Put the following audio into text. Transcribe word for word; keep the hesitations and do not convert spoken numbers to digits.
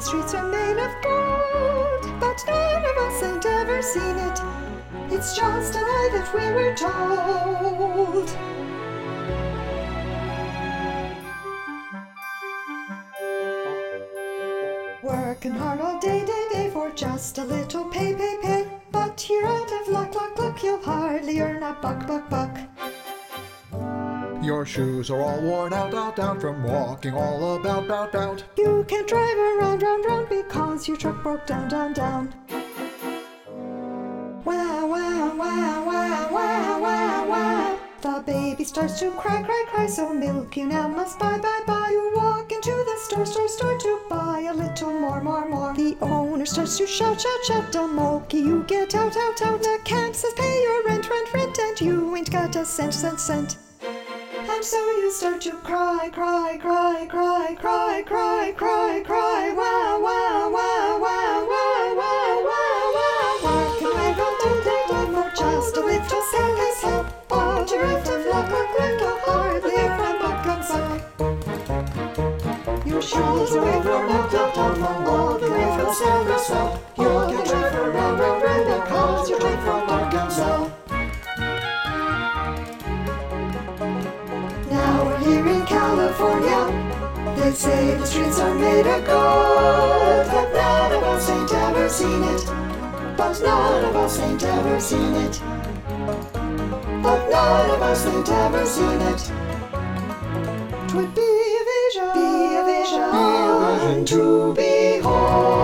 streets are made of gold, but none of us ain't ever seen it. It's just a lie that we were told. Working hard all day, day, day for just a little pay, pay, pay. But you're out of luck, luck, luck, you'll hardly earn a buck, buck, buck. Your shoes are all worn out, out, out from walking all about, about, out. You can't drive around, round, round because your truck broke down, down, down. Wow, wow, wow, wow, wow, wow, wow. The baby starts to cry, cry, cry, so milk you now must buy, buy, buy. You walk into the store, store, store to buy a little more, more, more. The owner starts to shout, shout, shout, a Mulkey, you get out, out, out. The camp says pay your rent, rent, rent, and you ain't got a cent, cent, cent. And so you start to cry, cry, cry, cry, cry, cry, cry, cry. Wow, wow, wow, wow, wow, wow, wow, wow. Working hard all day, day, day for just a little pay, pay, pay. But you're out of luck, luck, luck, you'll hardly earn a buck, buck, buck. Your shoes are all worn out, out, out, all the way from cell to cell. You'll get drive around, round, round because you drive from Arkansas. Now we're here in California. They say the streets are made of gold, but none of us ain't ever seen it. But none of us ain't ever seen it. But none of us ain't ever seen it. 'Twould be a vision, be a vision, be a vision to behold.